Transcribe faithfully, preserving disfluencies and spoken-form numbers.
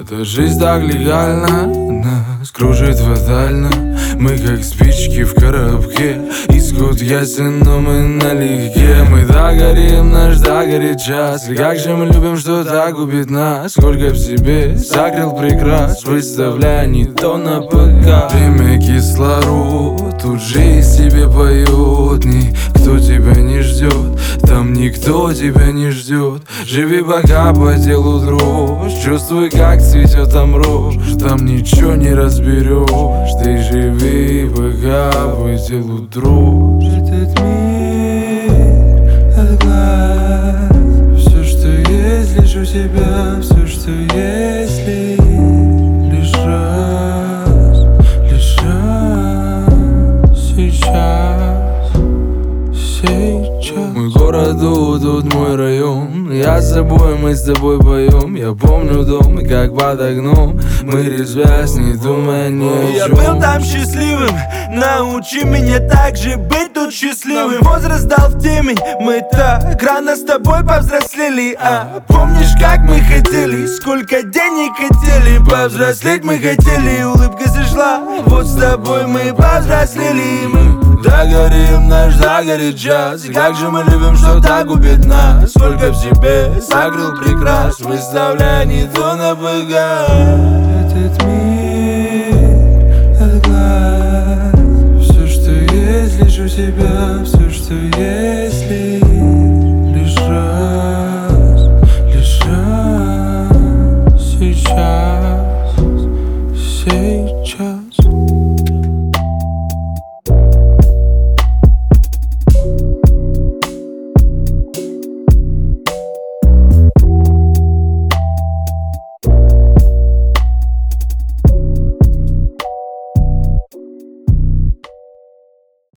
Эта жизнь так легально, нас кружит фатально. Мы как спички в коробке, исход ясен, но мы налегке. Мы так горим, наш так горит час. И как же мы любим, что так губит нас. Сколько в себе закрыл прекрас, выставляя не то на ПК. Время кислород, тут жизнь тебе поет. Никто тебя не ждет, там никто тебя не ждет. Живи пока по телу дрожь, чувствуй, как цветет там рожь. Там ничего не разберешь, ты живи пока по телу дрожь. Этот мир от глаз, все, что есть, лишь у тебя. Все, что есть, лишь раз, лишь раз. Сейчас, сейчас. Мой город, тут мой район. Я с собой, мы с тобой поем. Я помню дом, и как под окном мы резвясь, не думая ни о чем. Я был там счастливым, научи меня так же быть тут счастливым. Возраст дал в темень, мы так рано с тобой повзрослели. А помнишь, как мы хотели, сколько денег хотели повзрослеть мы хотели, улыбка сошла, вот с тобой мы повзрослели. Мы догорим, наш загорит час. И как же мы любим, что так губит нас. Сколько в себе закрыл прекрас, выставляя не то на ПК. Этот мир от глаз, все, что есть, лишь у тебя. Все, что есть, лишь раз, лишь раз. Сейчас.